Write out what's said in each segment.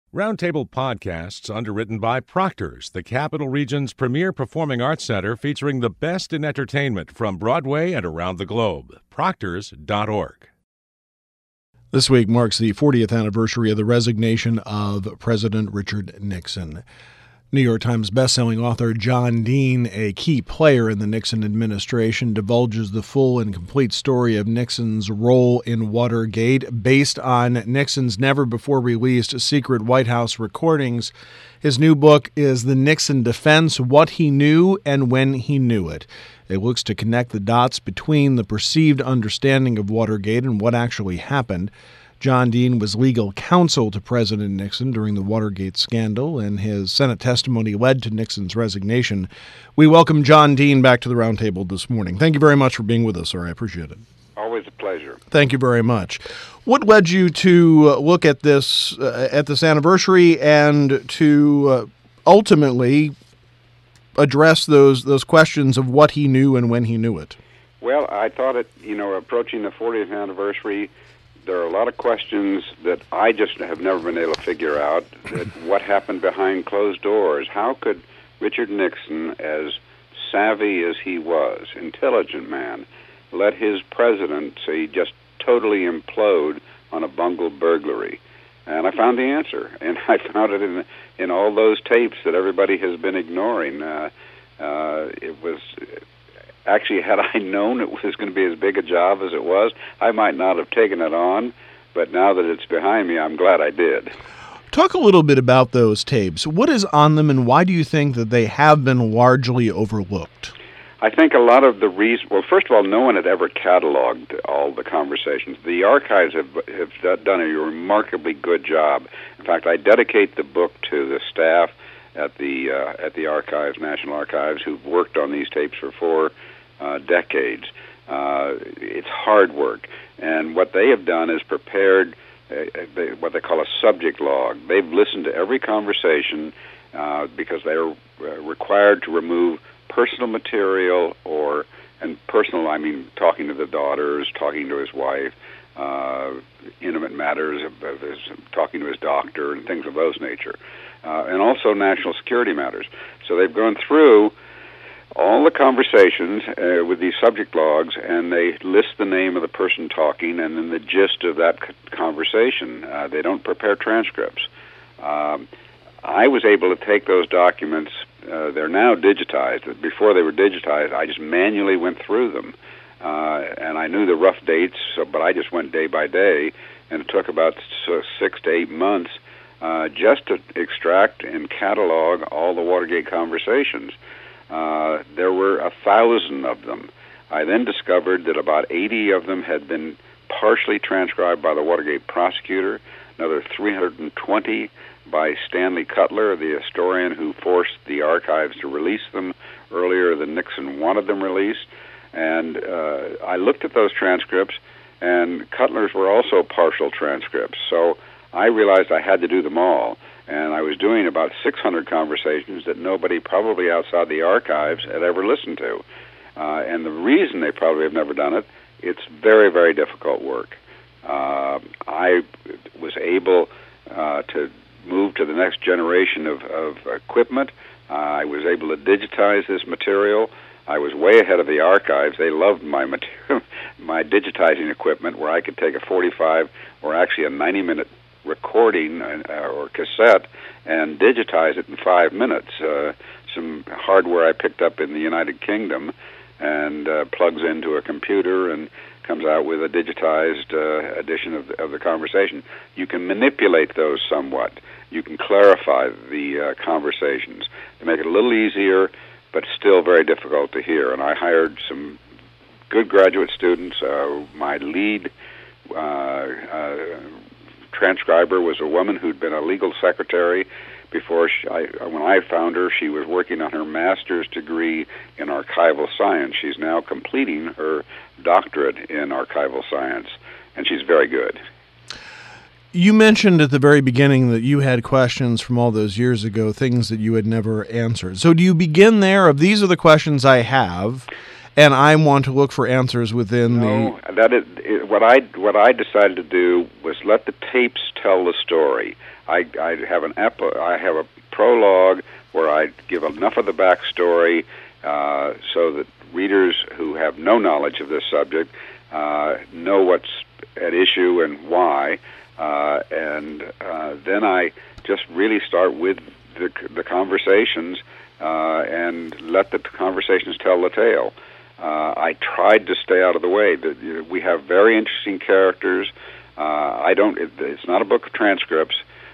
Roundtable Podcasts, underwritten by Proctor's, the Capital Region's premier performing arts center featuring the best in entertainment from Broadway and around the globe. Proctors.org. This week marks the 40th anniversary of the resignation of President Richard Nixon. New York Times bestselling author John Dean, a key player in the Nixon administration, divulges the full and complete story of Nixon's role in Watergate based on Nixon's never-before-released secret White House recordings. His new book is The Nixon Defense: What He Knew and When He Knew It. It looks to connect the dots between the perceived understanding of Watergate and what actually happened. John Dean was legal counsel to President Nixon during the Watergate scandal, and his Senate testimony led to Nixon's resignation. We welcome John Dean back to the Roundtable this morning. Thank you very much for being with us, sir. I appreciate it. Always a pleasure. Thank you very much. What led you to look at this anniversary and to ultimately address those questions of what he knew and when he knew it? Well, I thought approaching the 40th anniversary, there are a lot of questions that I just have never been able to figure out. That what happened behind closed doors? How could Richard Nixon, as savvy as he was, intelligent man, let his presidency just totally implode on a bungled burglary? And I found the answer, and I found it in all those tapes that everybody has been ignoring. It was actually, had I known it was going to be as big a job as it was, I might not have taken it on. But now that it's behind me, I'm glad I did. Talk a little bit about those tapes. What is on them, and why do you think that they have been largely overlooked? I think a lot of the reason, well, first of all, no one had ever cataloged all the conversations. The archives have done a remarkably good job. In fact, I dedicate the book to the staff at the archives, National Archives, who've worked on these tapes for 4 decades. It's hard work, and what they have done is prepared what they call a subject log. They've listened to every conversation because they are required to remove personal material, and personal, I mean talking to the daughters, talking to his wife, intimate matters, talking to his doctor, and things of those nature, and also national security matters. So they've gone through all the conversations with these subject logs, and they list the name of the person talking and then the gist of that conversation. They don't prepare transcripts. I was able to take those documents. They're now digitized. Before they were digitized, I just manually went through them. And I knew the rough dates, but I just went day by day, and it took about 6 to 8 months just to extract and catalog all the Watergate conversations. There were 1,000 of them. I then discovered that about 80 of them had been partially transcribed by the Watergate prosecutor, another 320 by Stanley Cutler, the historian who forced the archives to release them earlier than Nixon wanted them released. And I looked at those transcripts, and Cutler's were also partial transcripts. So I realized I had to do them all. And I was doing about 600 conversations that nobody probably outside the archives had ever listened to. And the reason they probably have never done it, it's very, very difficult work. I was able to move to the next generation of equipment. I was able to digitize this material. I was way ahead of the archives. They loved my material, my digitizing equipment, where I could take a 45 or actually a 90-minute recording or cassette and digitize it in 5 minutes. Some hardware I picked up in the United Kingdom and plugs into a computer and comes out with a digitized edition of the conversation. You can manipulate those somewhat. You can clarify the conversations to make it a little easier, but still very difficult to hear. And I hired some good graduate students. My lead transcriber was a woman who'd been a legal secretary before. When I found her, she was working on her master's degree in archival science. She's now completing her doctorate in archival science, and she's very good. You mentioned at the very beginning that you had questions from all those years ago, things that you had never answered. So do you begin there of these are the questions I have, and I want to look for answers within that is what I decided to do was let the tapes tell the story. I have I have a prologue where I give enough of the backstory so that readers who have no knowledge of this subject know what's at issue and why, and then I just really start with the conversations and let the conversations tell the tale. I tried to stay out of the way. We have very interesting characters. It's not a book of transcripts.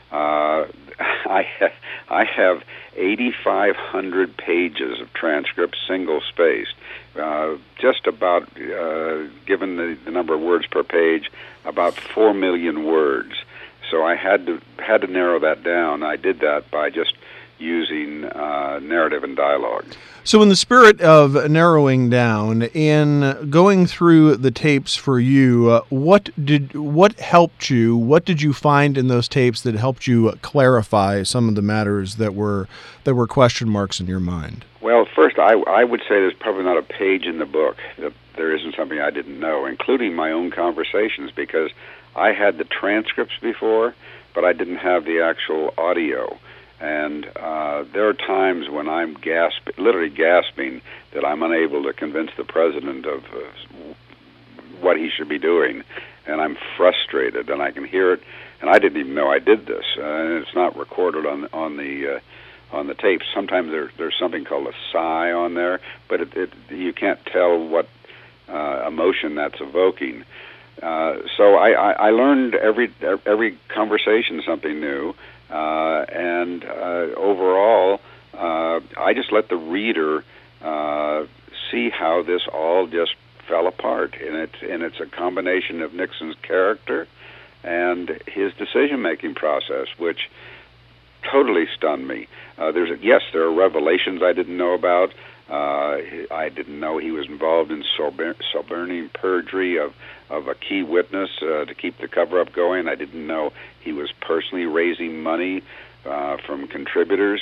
I have 8,500 pages of transcripts, single-spaced, just about, given the number of words per page, about 4 million words. So I had to narrow that down. I did that by just using narrative and dialogue. So in the spirit of narrowing down, in going through the tapes for you, what helped you? What did you find in those tapes that helped you clarify some of the matters that were question marks in your mind? Well, first, I would say there's probably not a page in the book that there isn't something I didn't know, including my own conversations, because I had the transcripts before, but I didn't have the actual audio. And there are times when I'm literally gasping, that I'm unable to convince the president of what he should be doing, and I'm frustrated, and I can hear it, and I didn't even know I did this, and it's not recorded on the tapes. Sometimes there's something called a sigh on there, but you can't tell what emotion that's evoking. So I learned every conversation something new. And overall, I just let the reader see how this all just fell apart, and it's a combination of Nixon's character and his decision-making process, which totally stunned me. There are revelations I didn't know about. I didn't know he was involved in suborning perjury of a key witness to keep the cover-up going. I didn't know he was personally raising money from contributors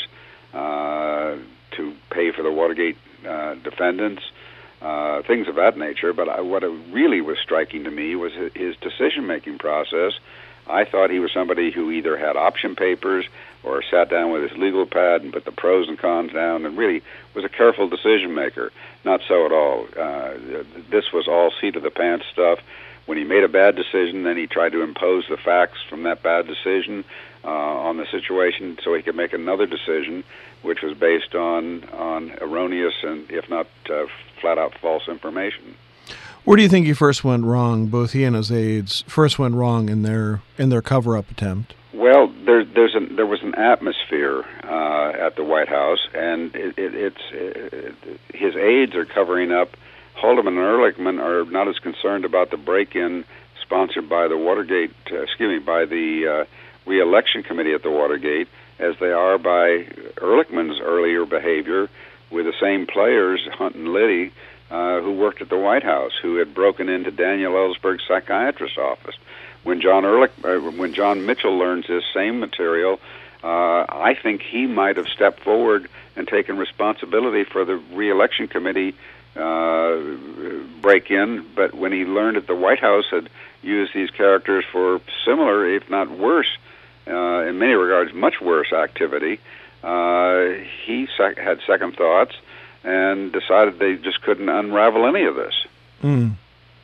to pay for the Watergate defendants, things of that nature. But what really was striking to me was his decision-making process. I thought he was somebody who either had option papers or sat down with his legal pad and put the pros and cons down and really was a careful decision maker. Not so at all. This was all seat-of-the-pants stuff. When he made a bad decision, then he tried to impose the facts from that bad decision on the situation so he could make another decision, which was based on erroneous and, if not flat-out false information. Where do you think he first went wrong? Both he and his aides first went wrong in their cover-up attempt. Well, there was an atmosphere at the White House, and his aides are covering up. Haldeman and Ehrlichman are not as concerned about the break-in sponsored by the by the re-election committee at the Watergate as they are by Ehrlichman's earlier behavior with the same players, Hunt and Liddy, who worked at the White House, who had broken into Daniel Ellsberg's psychiatrist's office. When John Mitchell learns this same material, I think he might have stepped forward and taken responsibility for the re-election committee break-in. But when he learned that the White House had used these characters for similar, if not worse, in many regards, much worse activity, he had second thoughts and decided they just couldn't unravel any of this. Mm.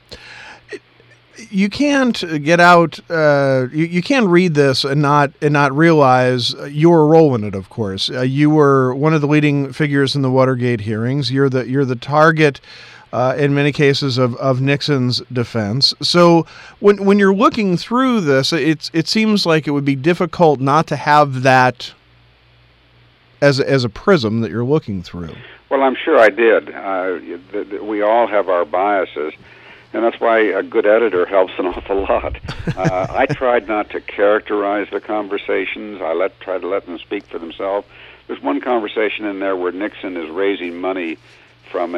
You can't get out. You can't read this and not realize your role in it. Of course, you were one of the leading figures in the Watergate hearings. You're the target, in many cases, of Nixon's defense. So when you're looking through this, it seems like it would be difficult not to have that as a prism that you're looking through. Well, I'm sure I did. We all have our biases. And that's why a good editor helps an awful lot. I tried not to characterize the conversations. I tried to let them speak for themselves. There's one conversation in there where Nixon is raising money from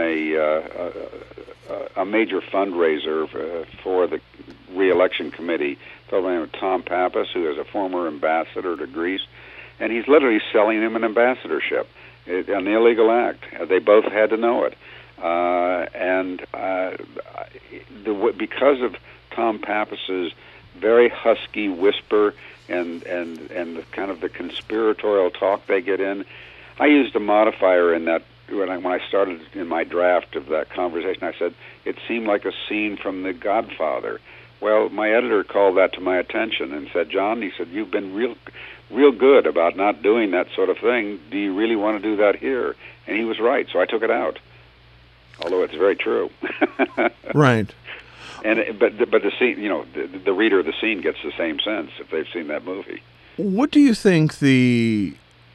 a major fundraiser for the re-election committee, a fellow named Tom Pappas, who is a former ambassador to Greece, and he's literally selling him an ambassadorship, an illegal act. They both had to know it. Because of Tom Pappas's very husky whisper and the kind of the conspiratorial talk they get in. I used a modifier in that when I started in my draft of that conversation. I said it seemed like a scene from The Godfather. Well, my editor called that to my attention and said, "John," he said, "you've been real good about not doing that sort of thing. Do you really want to do that here?" And he was right, so I took it out. Although it's very true. Right. But the scene, the reader of the scene gets the same sense if they've seen that movie. What do you think does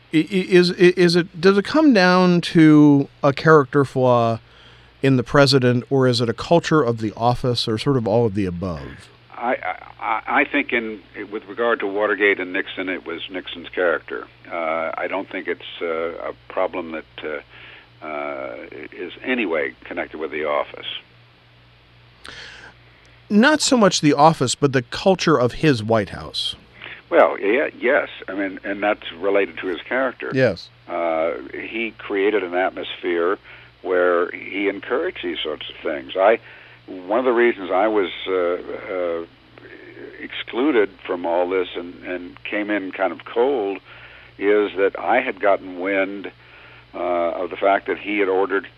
it come down to a character flaw in the president, or is it a culture of the office, or sort of all of the above? I think with regard to Watergate and Nixon, it was Nixon's character. I don't think it's a problem that is anyway connected with the office. Not so much the office, but the culture of his White House. Well, yes. I mean, and that's related to his character. Yes. He created an atmosphere where he encouraged these sorts of things. One of the reasons I was excluded from all this and came in kind of cold is that I had gotten wind of the fact that he had ordered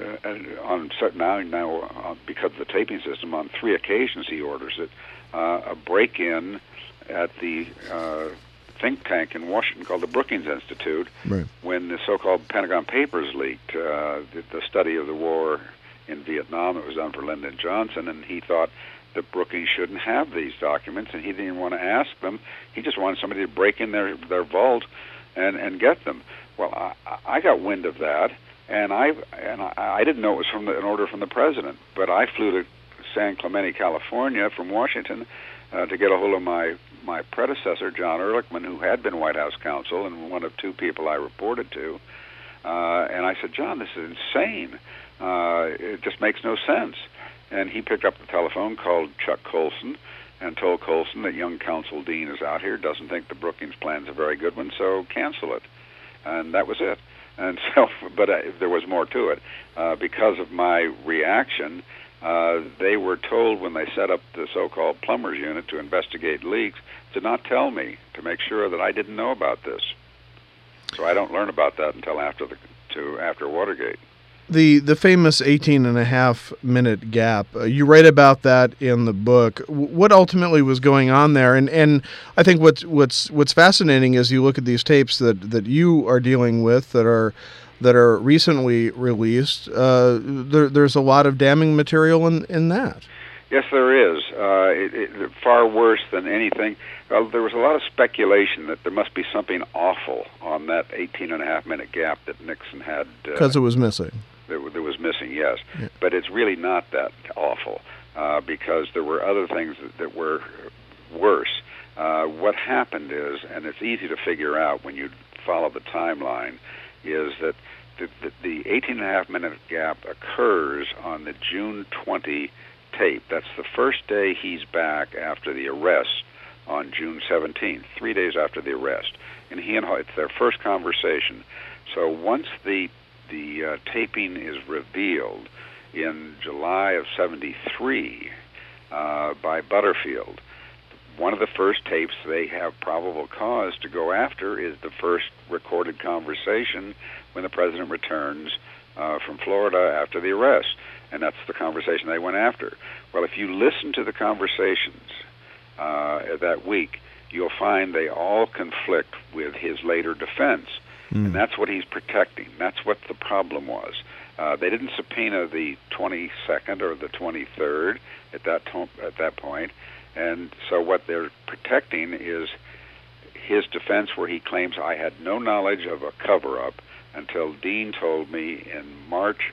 on certain now because of the taping system, on 3 occasions he orders it, a break-in at the think tank in Washington called the Brookings Institute. Right. When the so-called Pentagon Papers leaked, the study of the war in Vietnam. It was done for Lyndon Johnson, and he thought that Brookings shouldn't have these documents, and he didn't even want to ask them. He just wanted somebody to break in their vault and get them. Well, I got wind of that, and I didn't know it was an order from the president, but I flew to San Clemente, California from Washington to get a hold of my predecessor, John Ehrlichman, who had been White House counsel and one of 2 people I reported to. And I said, "John, this is insane. It just makes no sense." And he picked up the telephone, called Chuck Colson, and told Colson that young counsel Dean is out here, doesn't think the Brookings plan's a very good one, so cancel it. And that was it. And so, but there was more to it. Because of my reaction, they were told when they set up the so-called plumbers unit to investigate leaks to not tell me, to make sure that I didn't know about this. So I don't learn about that until after Watergate. The famous 18.5-minute gap, you write about that in the book. What ultimately was going on there? And I think what's fascinating is you look at these tapes that you are dealing with that are recently released. There's a lot of damning material in that. Yes, there is. Far worse than anything. There was a lot of speculation that there must be something awful on that 18.5-minute gap that Nixon had. Because it was missing. That was missing, yes. Yeah. But it's really not that awful because there were other things that were worse. What happened is, and it's easy to figure out when you follow the timeline, is that the 18.5-minute gap occurs on the June 20 tape. That's the first day he's back after the arrest on June 17th, 3 days after the arrest. And it's their first conversation. So once the taping is revealed in July of 73 by Butterfield, one of the first tapes they have probable cause to go after is the first recorded conversation when the president returns from Florida after the arrest. And that's the conversation they went after. Well, if you listen to the conversations that week, you'll find they all conflict with his later defense. And that's what he's protecting. That's what the problem was. They didn't subpoena the 22nd or the 23rd at that point. And so what they're protecting is his defense, where he claims, "I had no knowledge of a cover-up until Dean told me in March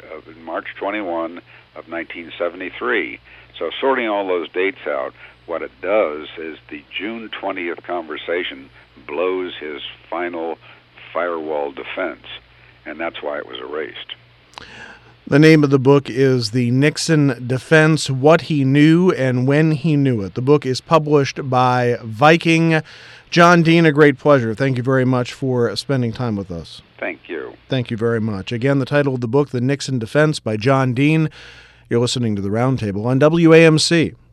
21 of 1973. So sorting all those dates out, what it does is the June 20th conversation blows his final firewall defense, and that's why it was erased. The name of the book is The Nixon Defense, What He Knew and When He Knew It. The book is published by Viking. John Dean, a great pleasure. Thank you very much for spending time with us. Thank you. Thank you very much. Again, the title of the book, The Nixon Defense by John Dean. You're listening to The Roundtable on WAMC.